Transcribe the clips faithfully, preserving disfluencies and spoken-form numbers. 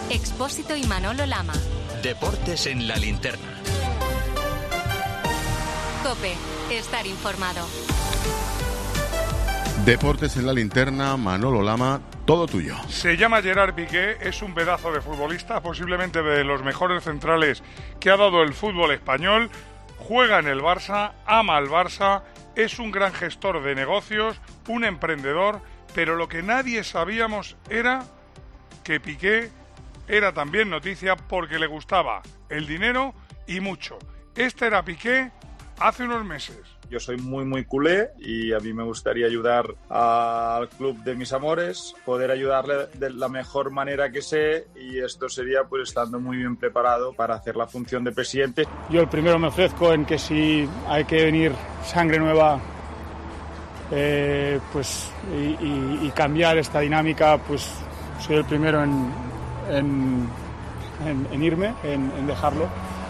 Expósito y Manolo Lama. Deportes en la linterna. COPE. Estar informado. Deportes en la linterna, Manolo Lama, todo tuyo. Se llama Gerard Piqué, es un pedazo de futbolista, posiblemente de los mejores centrales que ha dado el fútbol español. Juega en el Barça, ama al Barça, es un gran gestor de negocios, un emprendedor, pero lo que nadie sabíamos era que Piqué era también noticia porque le gustaba el dinero y mucho. Este era Piqué hace unos meses. Yo soy muy, muy culé y a mí me gustaría ayudar al club de mis amores, poder ayudarle de la mejor manera que sé, y esto sería pues estando muy bien preparado para hacer la función de presidente. Yo el primero me ofrezco en que si hay que venir sangre nueva eh, pues y, y, y cambiar esta dinámica, pues soy el primero en, en, en, en irme, en, en dejarlo.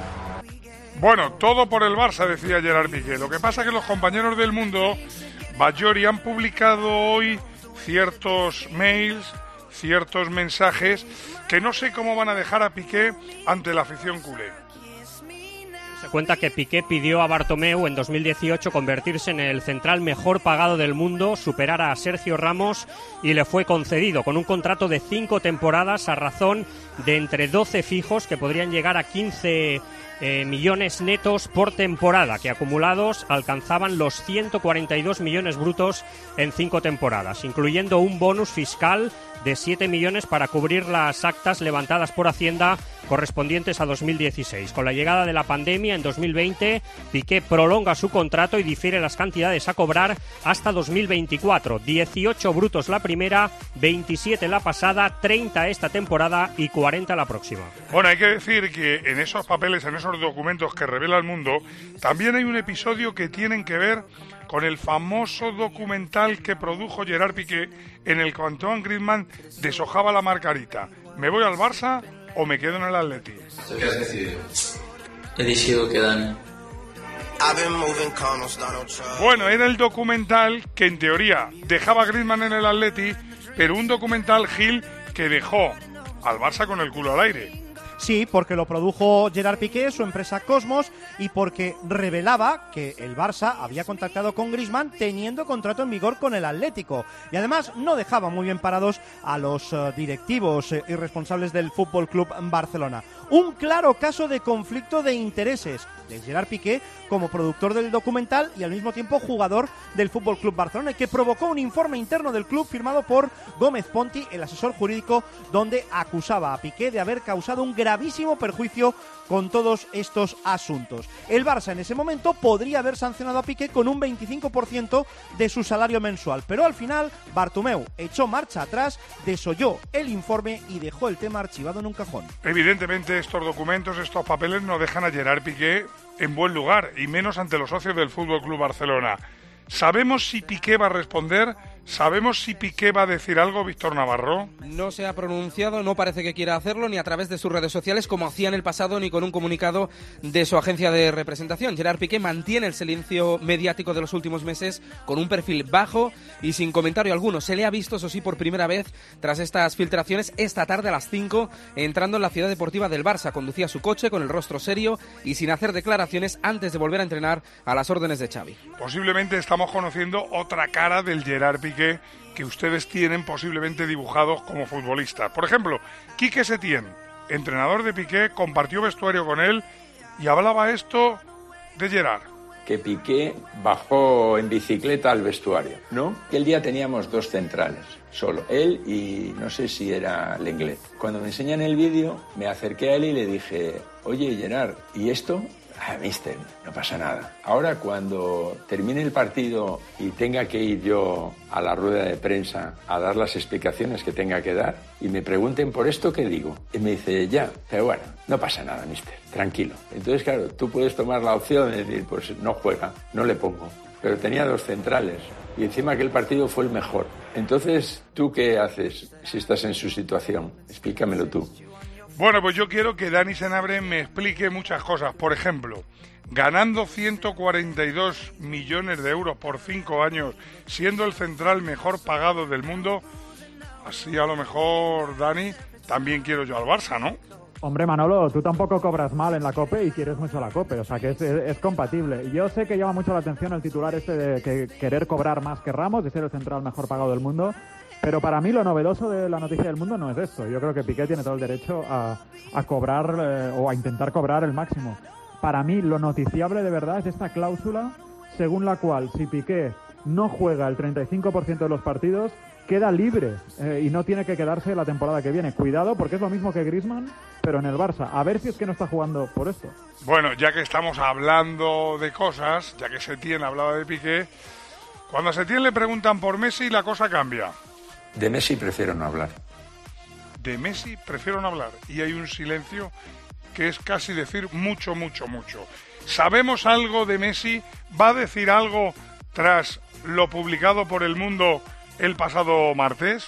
Bueno, todo por el Barça, decía Gerard Piqué. Lo que pasa es que los compañeros del Mundo, Bajori, han publicado hoy ciertos mails, ciertos mensajes que no sé cómo van a dejar a Piqué ante la afición culé. Se cuenta que Piqué pidió a Bartomeu en dos mil dieciocho convertirse en el central mejor pagado del mundo, superar a Sergio Ramos, y le fue concedido con un contrato de cinco temporadas a razón de entre doce fijos que podrían llegar a quince eh, millones netos por temporada, que acumulados alcanzaban los ciento cuarenta y dos millones brutos en cinco temporadas, incluyendo un bonus fiscal de siete millones para cubrir las actas levantadas por Hacienda correspondientes a dos mil dieciséis. Con la llegada de la pandemia en dos mil veinte, Piqué prolonga su contrato y difiere las cantidades a cobrar hasta dos mil veinticuatro. dieciocho brutos la primera, veintisiete la pasada, treinta esta temporada y cuarenta la próxima. Bueno, hay que decir que en esos papeles, en esos documentos que revela el Mundo, también hay un episodio que tienen que ver con el famoso documental que produjo Gerard Piqué, en el que Antoine Griezmann deshojaba la margarita. ¿Me voy al Barça o me quedo en el Atleti? ¿Qué has decidido? He decidido quedarme. Bueno, era el documental que en teoría dejaba a Griezmann en el Atleti, pero un documental, Gil, que dejó al Barça con el culo al aire. Sí, porque lo produjo Gerard Piqué, su empresa Cosmos, y porque revelaba que el Barça había contactado con Griezmann teniendo contrato en vigor con el Atlético. Y además no dejaba muy bien parados a los uh, directivos uh, y responsables del F C Barcelona. Un claro caso de conflicto de intereses de Gerard Piqué como productor del documental y al mismo tiempo jugador del F C Barcelona, y que provocó un informe interno del club firmado por Gómez Ponti, el asesor jurídico, donde acusaba a Piqué de haber causado un gravísimo perjuicio con todos estos asuntos. El Barça en ese momento podría haber sancionado a Piqué con un veinticinco por ciento de su salario mensual, pero al final Bartomeu echó marcha atrás, desoyó el informe y dejó el tema archivado en un cajón. Evidentemente estos documentos, estos papeles no dejan a Gerard Piqué en buen lugar, y menos ante los socios del F C Barcelona. ¿Sabemos si Piqué va a responder? ¿Sabemos si Piqué va a decir algo, Víctor Navarro? No se ha pronunciado, no parece que quiera hacerlo, ni a través de sus redes sociales, como hacía en el pasado, ni con un comunicado de su agencia de representación. Gerard Piqué mantiene el silencio mediático de los últimos meses con un perfil bajo y sin comentario alguno. Se le ha visto, eso sí, por primera vez, tras estas filtraciones, esta tarde a las cinco, entrando en la ciudad deportiva del Barça. Conducía su coche con el rostro serio y sin hacer declaraciones antes de volver a entrenar a las órdenes de Xavi. Posiblemente estamos conociendo otra cara del Gerard Piqué que ustedes tienen posiblemente dibujados como futbolistas. Por ejemplo, Quique Setién, entrenador de Piqué, compartió vestuario con él y hablaba esto de Gerard. Que Piqué bajó en bicicleta al vestuario, ¿no? El día teníamos dos centrales, solo él y no sé si era Lenglet. Cuando me enseñan el vídeo, me acerqué a él y le dije, oye Gerard, ¿y esto? Ah, mister, no pasa nada. Ahora cuando termine el partido y tenga que ir yo a la rueda de prensa a dar las explicaciones que tenga que dar y me pregunten por esto, ¿qué digo? Y me dice, ya, pero bueno, no pasa nada, mister, tranquilo. Entonces, claro, tú puedes tomar la opción de decir, pues no juega, no le pongo. Pero tenía dos centrales y encima que el partido fue el mejor. Entonces, ¿tú qué haces si estás en su situación? Explícamelo tú. Bueno, pues yo quiero que Dani Senabre me explique muchas cosas. Por ejemplo, ganando ciento cuarenta y dos millones de euros por cinco años, siendo el central mejor pagado del mundo, así a lo mejor, Dani, también quiero yo al Barça, ¿no? Hombre, Manolo, tú tampoco cobras mal en la COPE y quieres mucho la COPE, o sea que es, es, es compatible. Yo sé que llama mucho la atención el titular este de que querer cobrar más que Ramos, de ser el central mejor pagado del mundo, pero para mí lo novedoso de la noticia del mundo no es esto. Yo creo que Piqué tiene todo el derecho a, a cobrar eh, o a intentar cobrar el máximo. Para mí lo noticiable de verdad es esta cláusula según la cual si Piqué no juega el treinta y cinco por ciento de los partidos, queda libre eh, y no tiene que quedarse la temporada que viene. Cuidado, porque es lo mismo que Griezmann, pero en el Barça. A ver si es que no está jugando por esto. Bueno, ya que estamos hablando de cosas, ya que Setién hablaba de Piqué, cuando a Setién le preguntan por Messi, la cosa cambia. De Messi prefiero no hablar. De Messi prefiero no hablar. Y hay un silencio que es casi decir mucho, mucho, mucho. ¿Sabemos algo de Messi? ¿Va a decir algo tras lo publicado por El Mundo el pasado martes?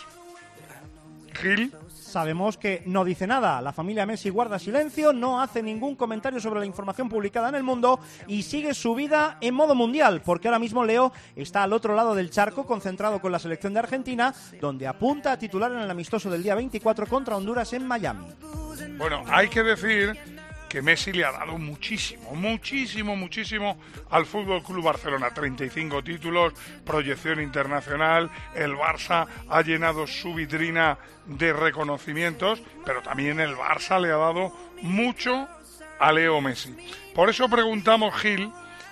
Gil. Sabemos que no dice nada. La familia Messi guarda silencio, no hace ningún comentario sobre la información publicada en El Mundo y sigue su vida en modo mundial, porque ahora mismo Leo está al otro lado del charco, concentrado con la selección de Argentina, donde apunta a titular en el amistoso del día veinticuatro contra Honduras en Miami. Bueno, hay que decir que Messi le ha dado muchísimo, muchísimo, muchísimo al Fútbol Club Barcelona. treinta y cinco títulos, proyección internacional, el Barça ha llenado su vitrina de reconocimientos, pero también el Barça le ha dado mucho a Leo Messi. Por eso preguntamos, Gil,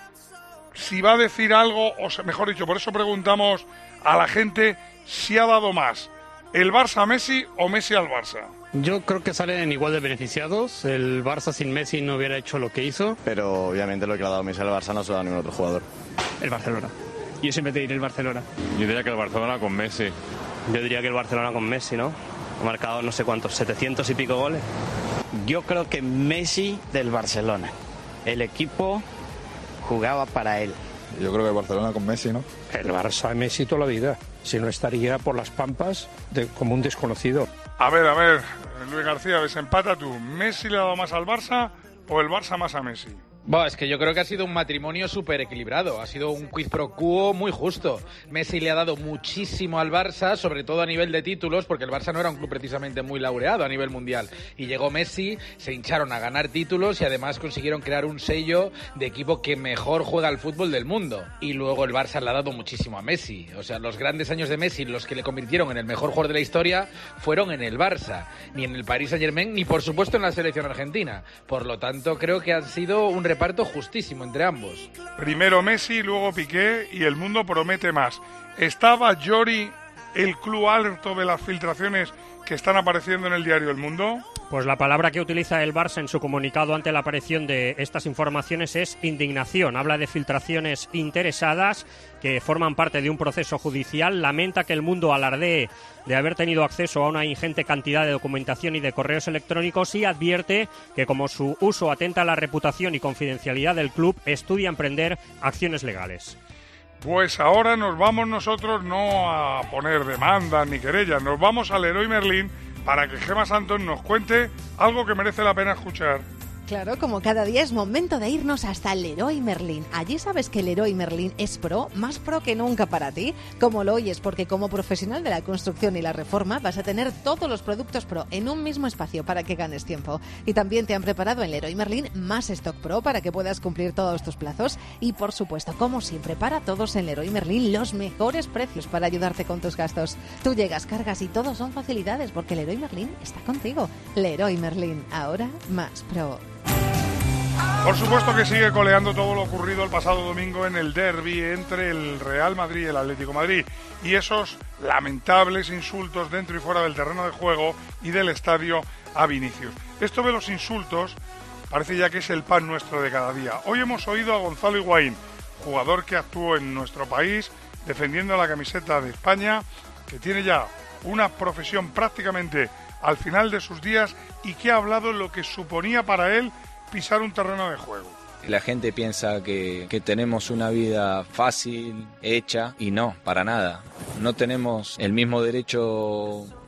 si va a decir algo, o sea, mejor dicho, por eso preguntamos a la gente si ha dado más, el Barça a Messi o Messi al Barça. Yo creo que salen igual de beneficiados. El Barça sin Messi no hubiera hecho lo que hizo. Pero obviamente lo que le ha dado Messi al Barça no se lo da a ningún otro jugador. El Barcelona. Yo siempre te diré el Barcelona. Yo diría que el Barcelona con Messi. Yo diría que el Barcelona con Messi, ¿no? Ha marcado no sé cuántos, setecientos y pico goles. Yo creo que Messi del Barcelona. El equipo jugaba para él. Yo creo que el Barcelona con Messi, ¿no? El Barça Messi toda la vida. Si no estaría por las pampas de, como un desconocido. A ver, a ver, Luis García, desempata tú. ¿Messi le ha dado más al Barça o el Barça más a Messi? Bueno, es que yo creo que ha sido un matrimonio súper equilibrado, ha sido un quid pro quo muy justo. Messi le ha dado muchísimo al Barça, sobre todo a nivel de títulos, porque el Barça no era un club precisamente muy laureado a nivel mundial. Y llegó Messi, se hincharon a ganar títulos y además consiguieron crear un sello de equipo que mejor juega al fútbol del mundo. Y luego el Barça le ha dado muchísimo a Messi. O sea, los grandes años de Messi, los que le convirtieron en el mejor jugador de la historia, fueron en el Barça, ni en el Paris Saint-Germain, ni por supuesto en la selección argentina. Por lo tanto, creo que ha sido un reparto justísimo entre ambos. Primero Messi, luego Piqué y el mundo promete más. ¿Estaba Llori el club alto de las filtraciones que están apareciendo en el diario El Mundo? Pues la palabra que utiliza el Barça en su comunicado ante la aparición de estas informaciones es indignación. Habla de filtraciones interesadas que forman parte de un proceso judicial. Lamenta que el mundo alardee de haber tenido acceso a una ingente cantidad de documentación y de correos electrónicos y advierte que como su uso atenta a la reputación y confidencialidad del club, estudia emprender acciones legales. Pues ahora nos vamos nosotros no a poner demandas ni querellas, nos vamos al Leroy Merlin para que Gemma Santos nos cuente algo que merece la pena escuchar. Claro, como cada día es momento de irnos hasta el Leroy Merlin. Allí sabes que el Leroy Merlin es pro, más pro que nunca para ti. Como lo oyes, porque como profesional de la construcción y la reforma vas a tener todos los productos pro en un mismo espacio para que ganes tiempo. Y también te han preparado en Leroy Merlin más stock pro para que puedas cumplir todos tus plazos. Y por supuesto, como siempre, para todos en Leroy Merlin los mejores precios para ayudarte con tus gastos. Tú llegas, cargas y todo son facilidades porque Leroy Merlin está contigo. Leroy Merlin, ahora más pro. Por supuesto que sigue coleando todo lo ocurrido el pasado domingo en el derbi entre el Real Madrid y el Atlético de Madrid y esos lamentables insultos dentro y fuera del terreno de juego y del estadio a Vinicius. Esto de los insultos parece ya que es el pan nuestro de cada día. Hoy hemos oído a Gonzalo Higuaín, jugador que actuó en nuestro país defendiendo la camiseta de España, que tiene ya una profesión prácticamente al final de sus días y que ha hablado lo que suponía para él pisar un terreno de juego. La gente piensa que, que tenemos una vida fácil, hecha, y no, para nada. No tenemos el mismo derecho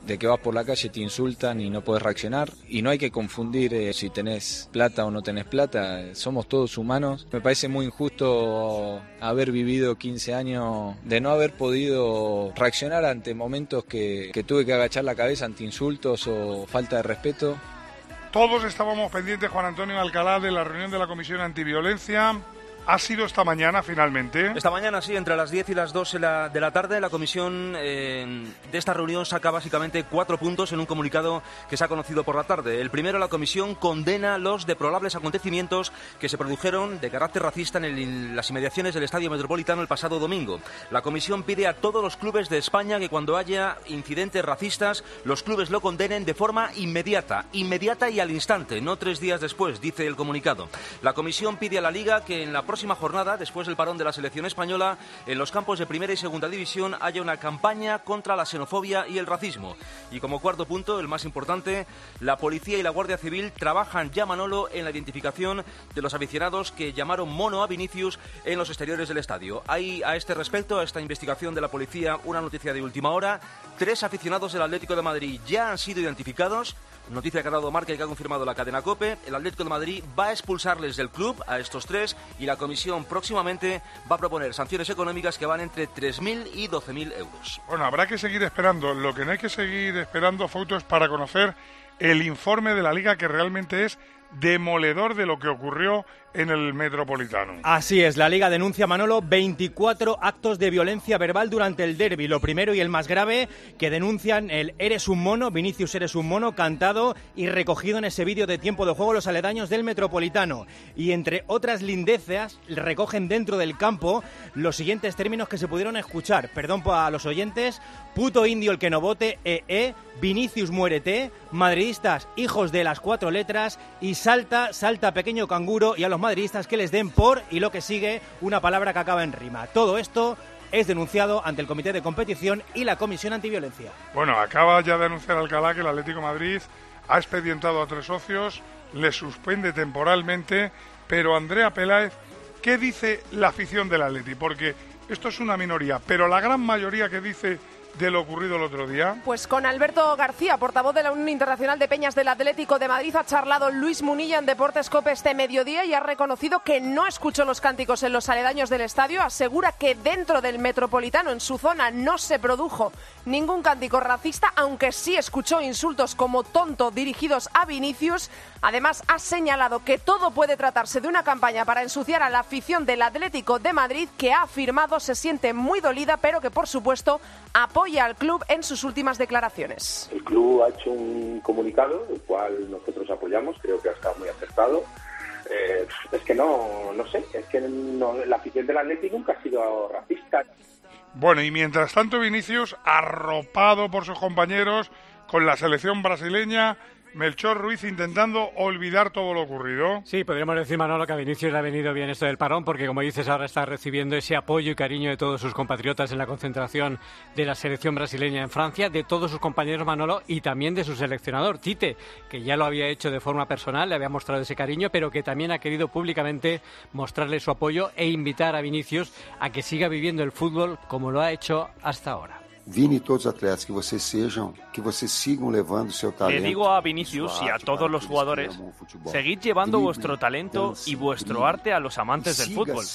de que vas por la calle, te insultan y no puedes reaccionar. Y no hay que confundir eh, si tenés plata o no tenés plata, somos todos humanos. Me parece muy injusto haber vivido quince años de no haber podido reaccionar ante momentos que, que tuve que agachar la cabeza ante insultos o falta de respeto. Todos estábamos pendientes, Juan Antonio Alcalá, de la reunión de la Comisión Antiviolencia. ¿Ha sido esta mañana, finalmente? Esta mañana, sí, entre las diez y las dos de la, de la tarde, la comisión eh, de esta reunión saca básicamente cuatro puntos en un comunicado que se ha conocido por la tarde. El primero, la comisión condena los deplorables acontecimientos que se produjeron de carácter racista en, el, en las inmediaciones del Estadio Metropolitano el pasado domingo. La comisión pide a todos los clubes de España que cuando haya incidentes racistas, los clubes lo condenen de forma inmediata, inmediata y al instante, no tres días después, dice el comunicado. La comisión pide a la Liga que en la próxima jornada, después del parón de la selección española, en los campos de primera y segunda división haya una campaña contra la xenofobia y el racismo. Y como cuarto punto, el más importante, la policía y la Guardia Civil trabajan ya, Manolo, en la identificación de los aficionados que llamaron mono a Vinicius en los exteriores del estadio. Hay a este respecto, a esta investigación de la policía, una noticia de última hora. Tres aficionados del Atlético de Madrid ya han sido identificados. Noticia que ha dado Marca y que ha confirmado la cadena COPE. El Atlético de Madrid va a expulsarles del club a estos tres y la comisión próximamente va a proponer sanciones económicas que van entre tres mil y doce mil euros. Bueno, habrá que seguir esperando. Lo que no hay que seguir esperando, Fouto, es para conocer el informe de la Liga, que realmente es demoledor de lo que ocurrió en el Metropolitano. Así es, la Liga denuncia, Manolo, veinticuatro actos de violencia verbal durante el derbi. Lo primero y el más grave, que denuncian el "Eres un mono", Vinicius eres un mono, cantado y recogido en ese vídeo de tiempo de juego los aledaños del Metropolitano. Y entre otras lindezas, recogen dentro del campo los siguientes términos que se pudieron escuchar. Perdón a los oyentes: puto indio el que no vote, eh, eh, Vinicius muérete, madridistas hijos de las cuatro letras y salta, salta pequeño canguro, y a los madridistas que les den por, y lo que sigue, una palabra que acaba en rima. Todo esto es denunciado ante el Comité de Competición y la Comisión Antiviolencia. Bueno, acaba ya de anunciar Alcalá que el Atlético de Madrid ha expedientado a tres socios, le suspende temporalmente, pero Andrea Peláez, ¿qué dice la afición del Atleti? Porque esto es una minoría, pero la gran mayoría, que dice de lo ocurrido el otro día. Pues con Alberto García, portavoz de la Unión Internacional de Peñas del Atlético de Madrid, ha charlado Luis Munilla en Deportes COPE este mediodía y ha reconocido que no escuchó los cánticos en los aledaños del estadio. Asegura que dentro del Metropolitano, en su zona, no se produjo ningún cántico racista, aunque sí escuchó insultos como tonto dirigidos a Vinicius. Además, ha señalado que todo puede tratarse de una campaña para ensuciar a la afición del Atlético de Madrid, que ha afirmado se siente muy dolida, pero que, por supuesto, apoya al club en sus últimas declaraciones. El club ha hecho un comunicado, el cual nosotros apoyamos, creo que ha estado muy acertado. Eh, es que no, no sé, es que no, la afición del Atlético nunca ha sido racista. Bueno, y mientras tanto Vinicius, arropado por sus compañeros con la selección brasileña, Melchor Ruiz intentando olvidar todo lo ocurrido. Sí, podríamos decir, Manolo, que a Vinicius le ha venido bien esto del parón, porque, como dices, ahora está recibiendo ese apoyo y cariño de todos sus compatriotas en la concentración de la selección brasileña en Francia, de todos sus compañeros, Manolo, y también de su seleccionador, Tite, que ya lo había hecho de forma personal, le había mostrado ese cariño, pero que también ha querido públicamente mostrarle su apoyo e invitar a Vinicius a que siga viviendo el fútbol como lo ha hecho hasta ahora. Vini, todos los atletas que vocês sejam, que vocês sigam levando seu talento. Le digo a Vinicius y a todos los jugadores, seguid llevando vuestro talento y vuestro arte a los amantes del fútbol.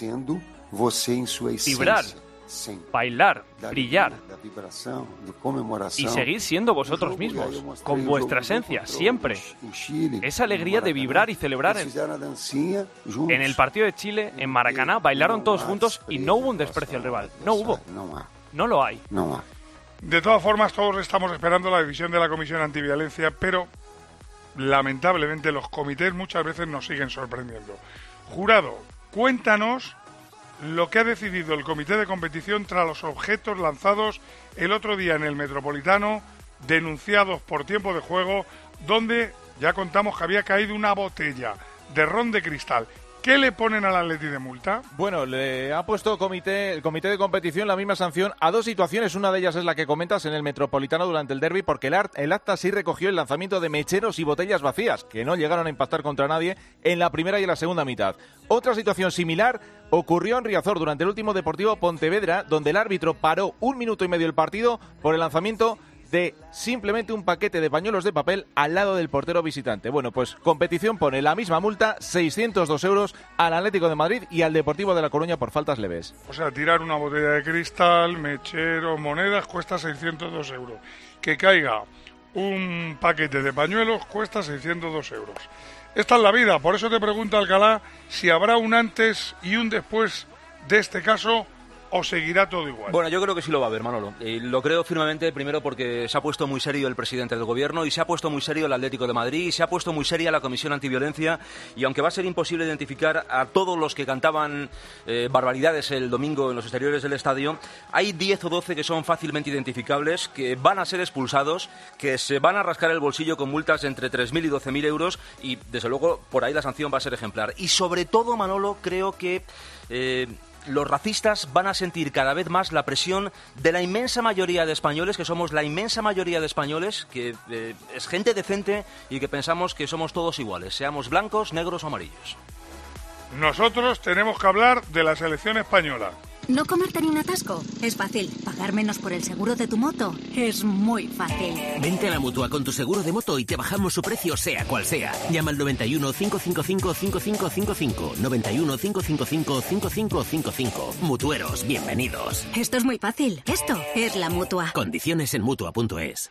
Vibrar, bailar, brillar y seguid siendo vosotros mismos, con vuestra esencia, siempre. Esa alegría de vibrar y celebrar. En, en el partido de Chile, en Maracaná, bailaron todos juntos y no hubo un desprecio al rival. No hubo. No lo hay. No. De todas formas, todos estamos esperando la decisión de la Comisión Antiviolencia, pero lamentablemente los comités muchas veces nos siguen sorprendiendo. Jurado, cuéntanos lo que ha decidido el Comité de Competición tras los objetos lanzados el otro día en el Metropolitano, denunciados por tiempo de juego, donde ya contamos que había caído una botella de ron de cristal. ¿Qué le ponen al Atleti de multa? Bueno, le ha puesto comité, el comité de competición la misma sanción a dos situaciones. Una de ellas es la que comentas en el Metropolitano durante el derbi, porque el, art, el acta sí recogió el lanzamiento de mecheros y botellas vacías, que no llegaron a impactar contra nadie en la primera y en la segunda mitad. Otra situación similar ocurrió en Riazor durante el último Deportivo Pontevedra, donde el árbitro paró un minuto y medio el partido por el lanzamiento de simplemente un paquete de pañuelos de papel al lado del portero visitante. Bueno, pues competición pone la misma multa, seiscientos dos euros, al Atlético de Madrid y al Deportivo de La Coruña por faltas leves. O sea, tirar una botella de cristal, mecheros, monedas, cuesta seiscientos dos euros. Que caiga un paquete de pañuelos cuesta seiscientos dos euros. Esta es la vida, por eso te pregunta Alcalá si habrá un antes y un después de este caso o seguirá todo igual. Bueno, yo creo que sí lo va a haber, Manolo. Y lo creo firmemente, primero porque se ha puesto muy serio el presidente del gobierno y se ha puesto muy serio el Atlético de Madrid y se ha puesto muy seria la Comisión Antiviolencia, y aunque va a ser imposible identificar a todos los que cantaban eh, barbaridades el domingo en los exteriores del estadio, hay diez o doce que son fácilmente identificables, que van a ser expulsados, que se van a rascar el bolsillo con multas entre tres mil y doce mil euros y, desde luego, por ahí la sanción va a ser ejemplar. Y sobre todo, Manolo, creo que Eh, los racistas van a sentir cada vez más la presión de la inmensa mayoría de españoles, que somos la inmensa mayoría de españoles, que eh, es gente decente y que pensamos que somos todos iguales, seamos blancos, negros o amarillos. Nosotros tenemos que hablar de la selección española. No comerte ni un atasco. Es fácil. Pagar menos por el seguro de tu moto. Es muy fácil. Vente a la Mutua con tu seguro de moto y te bajamos su precio sea cual sea. Llama al noventa y uno, cinco cinco cinco, cinco cinco cinco cinco. noventa y uno, cinco cinco cinco, cinco cinco cinco cinco. Mutueros, bienvenidos. Esto es muy fácil. Esto es la Mutua. Condiciones en Mutua punto es.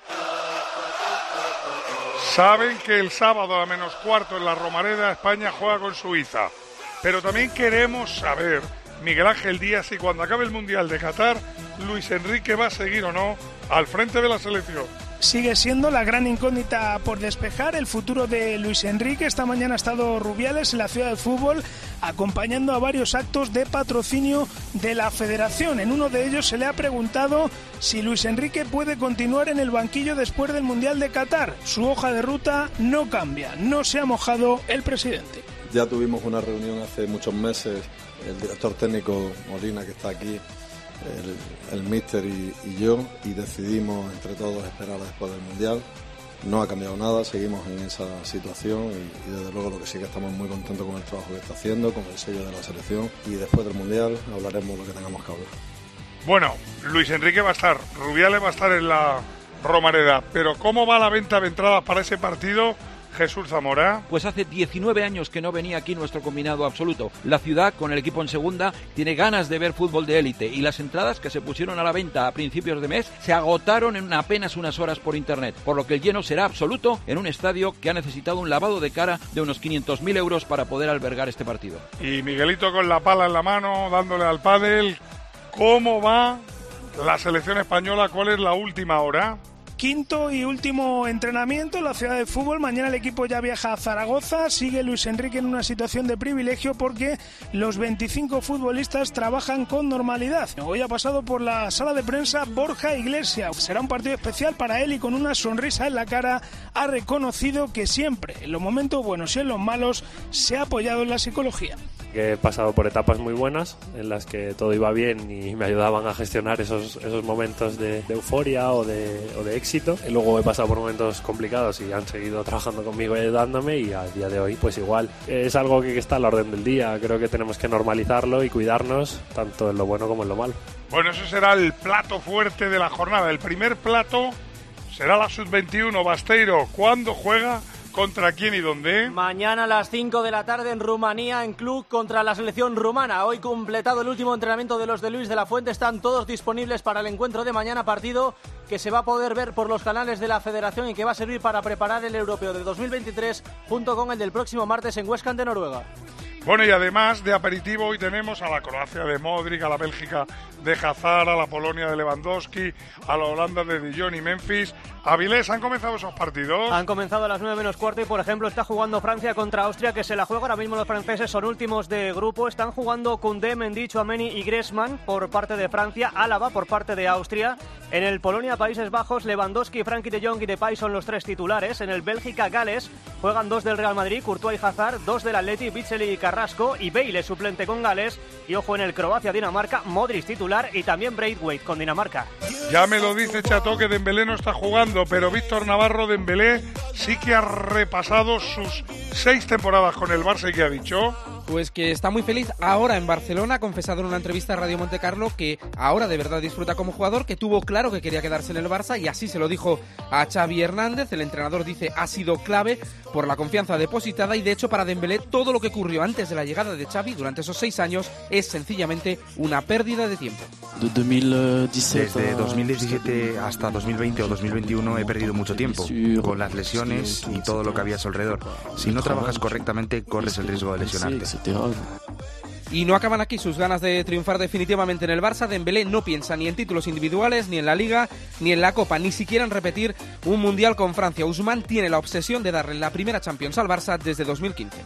Saben que el sábado a menos cuarto en la Romareda España juega con Suiza. Pero también queremos saber, Miguel Ángel Díaz, si cuando acabe el Mundial de Qatar, Luis Enrique va a seguir o no al frente de la selección. Sigue siendo la gran incógnita por despejar el futuro de Luis Enrique. Esta mañana ha estado Rubiales en la Ciudad del Fútbol acompañando a varios actos de patrocinio de la Federación. En uno de ellos se le ha preguntado si Luis Enrique puede continuar en el banquillo después del Mundial de Qatar. Su hoja de ruta no cambia, no se ha mojado el presidente. Ya tuvimos una reunión hace muchos meses, el director técnico Molina, que está aquí, el, el míster y, y yo, y decidimos entre todos esperar después del Mundial. No ha cambiado nada, seguimos en esa situación y, y desde luego lo que sí que estamos muy contentos con el trabajo que está haciendo, con el sello de la selección, y después del Mundial hablaremos lo que tengamos que hablar. Bueno, Luis Enrique va a estar, Rubiales va a estar en la Romareda, pero ¿cómo va la venta de entradas para ese partido? Jesús Zamora. Pues hace diecinueve años que no venía aquí nuestro combinado absoluto. La ciudad, con el equipo en segunda, tiene ganas de ver fútbol de élite y las entradas que se pusieron a la venta a principios de mes se agotaron en apenas unas horas por internet, por lo que el lleno será absoluto en un estadio que ha necesitado un lavado de cara de unos quinientos mil euros para poder albergar este partido. Y Miguelito con la pala en la mano, dándole al pádel. ¿Cómo va la selección española? ¿Cuál es la última hora? Quinto y último entrenamiento en la Ciudad del Fútbol. Mañana el equipo ya viaja a Zaragoza. Sigue Luis Enrique en una situación de privilegio porque los veinticinco futbolistas trabajan con normalidad. Hoy ha pasado por la sala de prensa Borja Iglesias. Será un partido especial para él y con una sonrisa en la cara ha reconocido que siempre, en los momentos buenos y en los malos, se ha apoyado en la psicología. He pasado por etapas muy buenas en las que todo iba bien y me ayudaban a gestionar esos, esos momentos de, de euforia o de, o de éxito. Y luego he pasado por momentos complicados y han seguido trabajando conmigo y ayudándome, y a día de hoy pues igual. Es algo que está a la orden del día. Creo que tenemos que normalizarlo y cuidarnos tanto en lo bueno como en lo malo. Bueno, eso será el plato fuerte de la jornada. El primer plato será la sub veintiuno. Basteiro, ¿cuándo juega? ¿Contra quién y dónde? Mañana a las cinco de la tarde en Rumanía, en Cluj, contra la selección rumana. Hoy completado el último entrenamiento de los de Luis de la Fuente. Están todos disponibles para el encuentro de mañana, partido que se va a poder ver por los canales de la Federación y que va a servir para preparar el europeo de dos mil veintitrés junto con el del próximo martes en Huesca, de Noruega. Bueno, y además de aperitivo hoy tenemos a la Croacia de Modric, a la Bélgica de Hazard, a la Polonia de Lewandowski, a la Holanda de De Jong y Memphis. Avilés, ¿han comenzado esos partidos? Han comenzado a las nueve menos cuarto y, por ejemplo, está jugando Francia contra Austria, que se la juega. Ahora mismo los franceses son últimos de grupo. Están jugando Koundé, Mendy, Tchouaméni y Griezmann por parte de Francia, Álava por parte de Austria. En el Polonia-Países Bajos, Lewandowski, Frenkie de Jong y Depay son los tres titulares. En el Bélgica-Gales juegan dos del Real Madrid, Courtois y Hazard, dos del Atleti, Witsel y Carrasco, y Bale suplente con Gales. Y ojo en el Croacia-Dinamarca, Modric titular y también Braithwaite con Dinamarca. Ya me lo dice Chato que Dembélé no está jugando, pero Víctor Navarro Dembélé sí que ha repasado sus seis temporadas con el Barça y que ha dicho... Pues que está muy feliz ahora en Barcelona, ha confesado en una entrevista a Radio Monte Carlo que ahora de verdad disfruta como jugador, que tuvo claro que quería quedarse en el Barça y así se lo dijo a Xavi Hernández. El entrenador dice ha sido clave por la confianza depositada y de hecho para Dembélé todo lo que ocurrió antes de la llegada de Xavi durante esos seis años es sencillamente una pérdida de tiempo. Desde dos mil diecisiete hasta dos mil veinte o dos mil veintiuno he perdido mucho tiempo con las lesiones y todo lo que había a su alrededor. Si no trabajas correctamente corres el riesgo de lesionarte. Y no acaban aquí sus ganas de triunfar definitivamente en el Barça. Dembélé no piensa ni en títulos individuales, ni en la Liga, ni en la Copa, ni siquiera en repetir un Mundial con Francia. Ousmane tiene la obsesión de darle la primera Champions al Barça desde dos mil quince.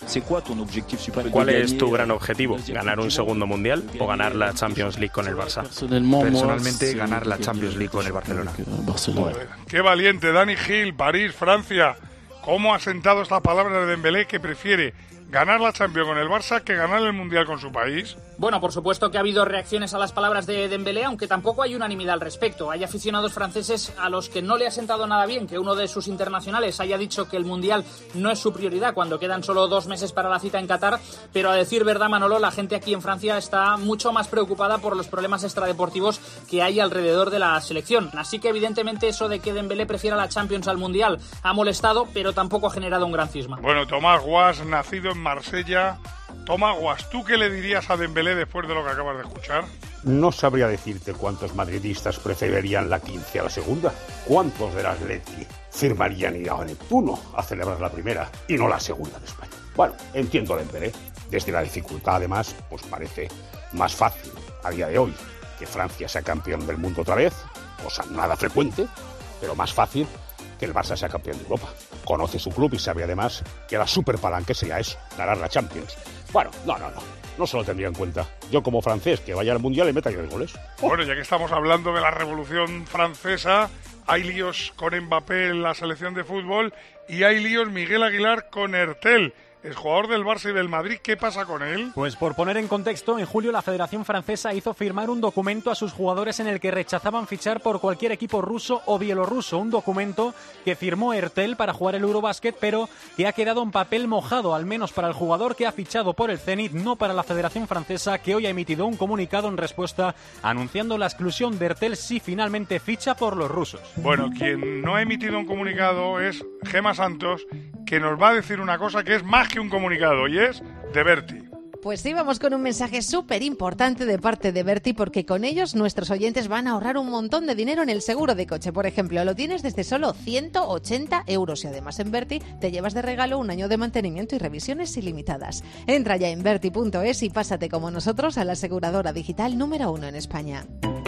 ¿Cuál es tu gran objetivo? ¿Ganar un segundo Mundial o ganar la Champions League con el Barça? Personalmente, ganar la Champions League con el Barcelona. Joder, qué valiente, Dani Gil, París, Francia. ¿Cómo ha sentado esta palabra de Dembélé que prefiere ganar la Champions con el Barça que ganar el Mundial con su país? Bueno, por supuesto que ha habido reacciones a las palabras de Dembélé, aunque tampoco hay unanimidad al respecto. Hay aficionados franceses a los que no le ha sentado nada bien que uno de sus internacionales haya dicho que el Mundial no es su prioridad cuando quedan solo dos meses para la cita en Qatar, pero a decir verdad, Manolo, la gente aquí en Francia está mucho más preocupada por los problemas extradeportivos que hay alrededor de la selección. Así que evidentemente eso de que Dembélé prefiera la Champions al Mundial ha molestado, pero tampoco ha generado un gran cisma. Bueno, Tomás Guas, nacido en Marsella. Tomás Guas, ¿tú qué le dirías a Dembélé después de lo que acabas de escuchar? No sabría decirte cuántos madridistas preferirían la quince a la segunda. ¿Cuántos del Atleti firmarían ir a Neptuno a celebrar la primera y no la segunda de España? Bueno, entiendo a Dembélé. Desde la dificultad, además, pues parece más fácil a día de hoy que Francia sea campeón del mundo otra vez, cosa nada frecuente, pero más fácil que el Barça sea campeón de Europa. Conoce su club y sabe además que la superpalanca sería eso, ganar la Champions. Bueno, no, no, no, no se lo tendría en cuenta. Yo como francés, que vaya al Mundial y meta yo de goles. Bueno, ya que estamos hablando de la Revolución Francesa, hay líos con Mbappé en la selección de fútbol y hay líos Miguel Aguilar con Hertel. El jugador del Barça y del Madrid, ¿qué pasa con él? Pues por poner en contexto, en julio la Federación Francesa hizo firmar un documento a sus jugadores en el que rechazaban fichar por cualquier equipo ruso o bielorruso. Un documento que firmó Hertel para jugar el Eurobasket, pero que ha quedado en papel mojado, al menos para el jugador que ha fichado por el Zenit, no para la Federación Francesa, que hoy ha emitido un comunicado en respuesta anunciando la exclusión de Hertel si finalmente ficha por los rusos. Bueno, quien no ha emitido un comunicado es Gemma Santos, que nos va a decir una cosa que es más que un comunicado, y es de Berti. Pues sí, vamos con un mensaje súper importante de parte de Berti, porque con ellos nuestros oyentes van a ahorrar un montón de dinero en el seguro de coche. Por ejemplo, lo tienes desde solo ciento ochenta euros y además en Berti te llevas de regalo un año de mantenimiento y revisiones ilimitadas. Entra ya en berti punto es y pásate como nosotros a la aseguradora digital número uno en España.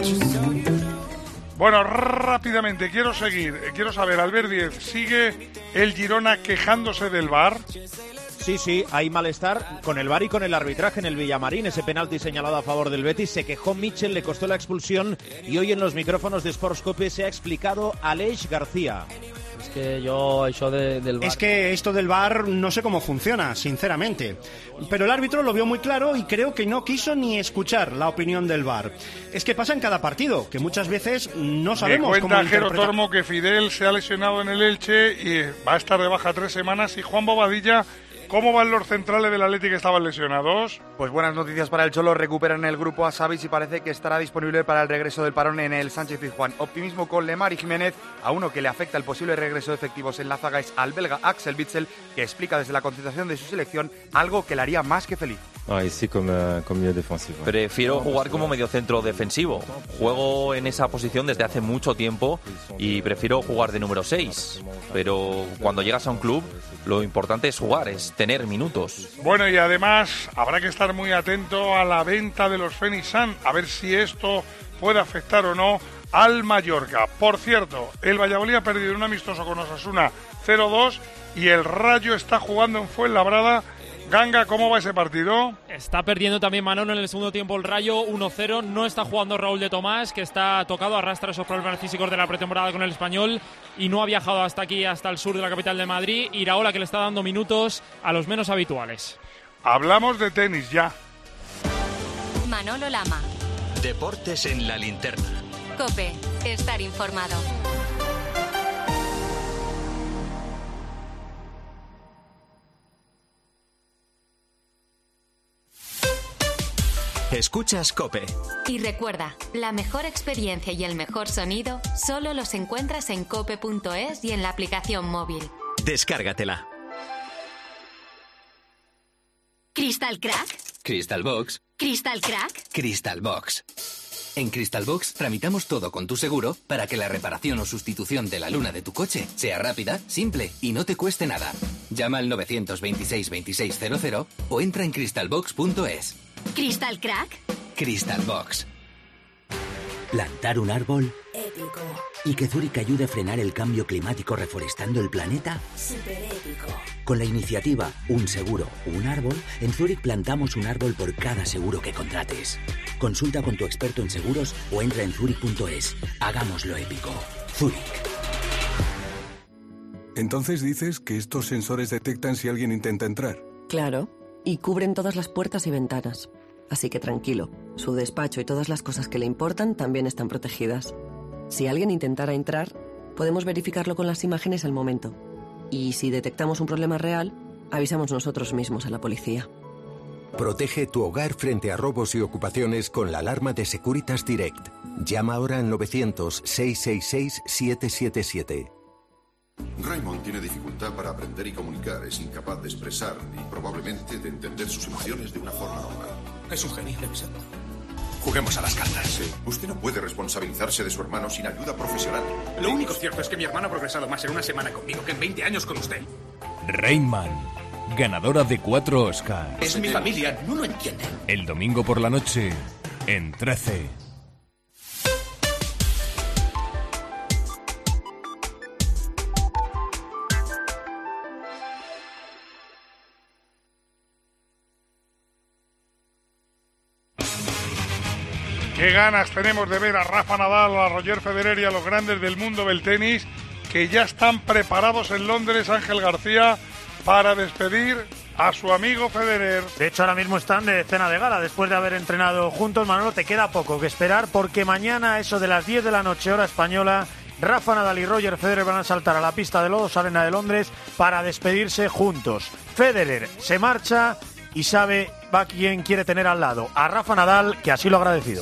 Bueno, rápidamente, quiero seguir, quiero saber, Albert Díez, ¿sigue el Girona quejándose del V A R? Sí, sí, hay malestar con el V A R y con el arbitraje en el Villamarín. Ese penalti señalado a favor del Betis, se quejó Mitchell, le costó la expulsión y hoy en los micrófonos de Sportscope se ha explicado Aleix García. Es que yo, eso de, del V A R... Es que esto del V A R no sé cómo funciona, sinceramente. Pero el árbitro lo vio muy claro y creo que no quiso ni escuchar la opinión del V A R. Es que pasa en cada partido, que muchas veces no sabemos Me cómo cuenta Jero interpretar. Tormo que Fidel se ha lesionado en el Elche y va a estar de baja tres semanas. Y Juan Bobadilla, ¿cómo van los centrales del Atleti que estaban lesionados? Pues buenas noticias para el Cholo, recuperan el grupo a Savic y parece que estará disponible para el regreso del parón en el Sánchez Pizjuán. Optimismo con Lemar y Jiménez, a uno que le afecta el posible regreso de efectivos en la zaga es al belga Axel Witsel, que explica desde la concentración de su selección algo que le haría más que feliz. Ah, sí, como, como medio defensivo. Prefiero jugar como mediocentro defensivo. Juego en esa posición desde hace mucho tiempo y prefiero jugar de número seis. Pero cuando llegas a un club, lo importante es jugar, es tener minutos. Bueno, y además habrá que estar muy atento a la venta de los Phoenix Suns, a ver si esto puede afectar o no al Mallorca. Por cierto, el Valladolid ha perdido un amistoso con Osasuna cero dos y el Rayo está jugando en Fuenlabrada. Ganga, ¿cómo va ese partido? Está perdiendo también Manolo en el segundo tiempo el Rayo uno cero. No está jugando Raúl de Tomás, que está tocado, arrastra esos problemas físicos de la pretemporada con el Español y no ha viajado hasta aquí, hasta el sur de la capital de Madrid. Iraola, que le está dando minutos a los menos habituales. Hablamos de tenis ya. Manolo Lama. Deportes en la linterna. COPE. Estar informado. Escuchas COPE. Y recuerda, la mejor experiencia y el mejor sonido solo los encuentras en cope punto es y en la aplicación móvil. Descárgatela. ¿Crystal Crack? Crystal Box. ¿Crystal Crack? Crystal Box. En Crystal Box tramitamos todo con tu seguro para que la reparación o sustitución de la luna de tu coche sea rápida, simple y no te cueste nada. Llama al nueve dos seis, veintiséis cero cero o entra en crystal box punto es. ¿Crystal Crack? Crystal Box. ¿Plantar un árbol? Épico. ¿Y que Zurich ayude a frenar el cambio climático reforestando el planeta? Súper épico. Con la iniciativa Un Seguro, Un Árbol, en Zurich plantamos un árbol por cada seguro que contrates. Consulta con tu experto en seguros o entra en zurich punto es. Hagámoslo épico. Zurich. Entonces dices que estos sensores detectan si alguien intenta entrar. Claro, y cubren todas las puertas y ventanas. Así que tranquilo, su despacho y todas las cosas que le importan también están protegidas. Si alguien intentara entrar, podemos verificarlo con las imágenes al momento. Y si detectamos un problema real, avisamos nosotros mismos a la policía. Protege tu hogar frente a robos y ocupaciones con la alarma de Securitas Direct. Llama ahora al novecientos, seiscientos sesenta y seis, setecientos setenta y siete. Raymond tiene dificultad para aprender y comunicar. Es incapaz de expresar y probablemente de entender sus emociones de una forma normal. Es un genio, exacto. Juguemos a las cartas. Sí. Usted no puede responsabilizarse de su hermano sin ayuda profesional. Lo único cierto es que mi hermano ha progresado más en una semana conmigo que en veinte años con usted. Rayman, ganadora de cuatro Oscars. Es mi familia, no lo entienden. El domingo por la noche, en trece. Qué ganas tenemos de ver a Rafa Nadal, a Roger Federer y a los grandes del mundo del tenis que ya están preparados en Londres, Ángel García, para despedir a su amigo Federer. De hecho, ahora mismo están de cena de gala. Después de haber entrenado juntos, Manolo, te queda poco que esperar porque mañana, a eso de las diez de la noche, hora española, Rafa Nadal y Roger Federer van a saltar a la pista de Lodos Arena de Londres para despedirse juntos. Federer se marcha y sabe va quien quiere tener al lado, a Rafa Nadal, que así lo ha agradecido.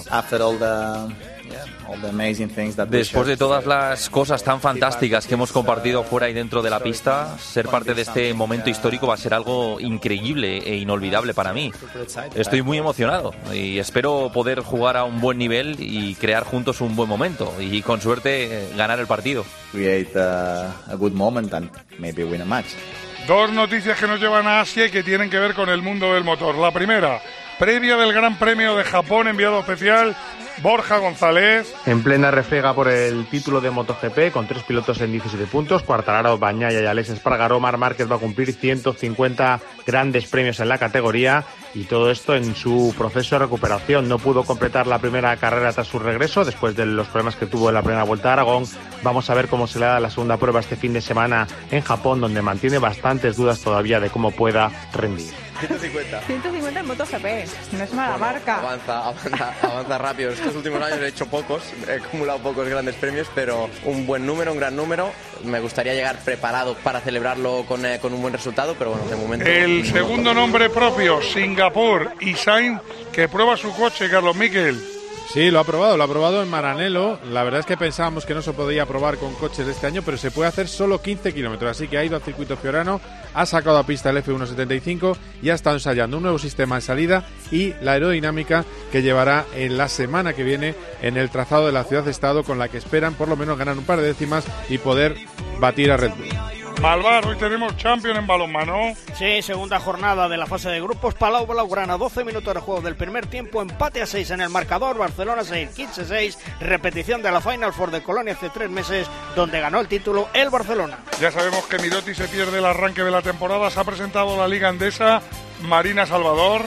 Después de todas las cosas tan fantásticas que hemos compartido fuera y dentro de la pista, ser parte de este momento histórico va a ser algo increíble e inolvidable para mí. Estoy muy emocionado y espero poder jugar a un buen nivel y crear juntos un buen momento y con suerte ganar el partido. Create a, a good moment and maybe win a match. Dos noticias que nos llevan a Asia y que tienen que ver con el mundo del motor. La primera, previa del Gran Premio de Japón, enviado especial Borja González. En plena refriega por el título de MotoGP, con tres pilotos en diecisiete puntos, Quartararo, Bagnaia y Alex Espargaró, Marc Márquez va a cumplir ciento cincuenta grandes premios en la categoría y todo esto en su proceso de recuperación. No pudo completar la primera carrera tras su regreso, después de los problemas que tuvo en la primera vuelta a Aragón. Vamos a ver cómo se le da la segunda prueba este fin de semana en Japón, donde mantiene bastantes dudas todavía de cómo pueda rendir. ciento cincuenta. ciento cincuenta en MotoGP, no es mala bueno, marca. Avanza, avanza, avanza rápido. Estos últimos años he hecho pocos, he acumulado pocos grandes premios, pero un buen número, un gran número. Me gustaría llegar preparado para celebrarlo con, eh, con un buen resultado, pero bueno, de momento... El segundo nombre propio, Singapur, y Sainz, que prueba su coche, Carlos Miquel. Sí, lo ha probado, lo ha probado en Maranello. La verdad es que pensábamos que no se podía probar con coches de este año, pero se puede hacer solo quince kilómetros. Así que ha ido al circuito fiorano, ha sacado a pista el F uno setenta y cinco y ha estado ensayando un nuevo sistema de salida y la aerodinámica que llevará en la semana que viene en el trazado de la ciudad-estado, con la que esperan por lo menos ganar un par de décimas y poder batir a Red Bull. Malvar, hoy tenemos Champions en balonmano. Sí, segunda jornada de la fase de grupos. Palau Blaugrana, doce minutos de juego del primer tiempo, empate a seis en el marcador. Barcelona seis, quince seis, repetición de la Final Four de Colonia hace tres meses, donde ganó el título el Barcelona. Ya sabemos que Miroti se pierde el arranque de la temporada. Se ha presentado la Liga Endesa. Marina Salvador.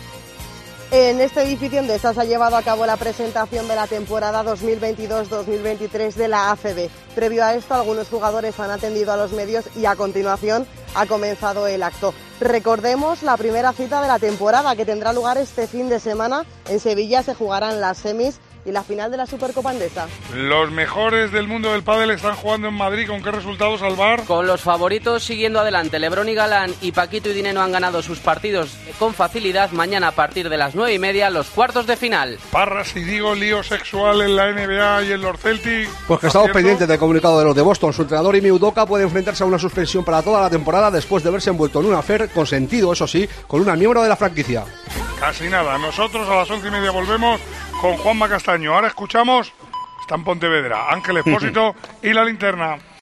En este edificio Endesa se ha llevado a cabo la presentación de la temporada dos mil veintidós dos mil veintitrés de la A C B. Previo a esto, algunos jugadores han atendido a los medios y a continuación ha comenzado el acto. Recordemos la primera cita de la temporada, que tendrá lugar este fin de semana. En Sevilla se jugarán las semis y la final de la Supercopa Endesa. Los mejores del mundo del pádel están jugando en Madrid. ¿Con qué resultados, Alvar? Con los favoritos siguiendo adelante. Lebrón y Galán y Paquito y Dineno han ganado sus partidos con facilidad. Mañana a partir de las nueve y media los cuartos de final. Parras y digo lío sexual en la N B A y en los Celtics. Pues que estamos pendientes del comunicado de los de Boston. Su entrenador Ime Udoka puede enfrentarse a una suspensión para toda la temporada después de verse envuelto en un affair consentido, eso sí, con una miembro de la franquicia. Casi nada. Nosotros a las once y media volvemos con Juanma Castaño. Ahora escuchamos, está en Pontevedra, Ángel Expósito y La Linterna.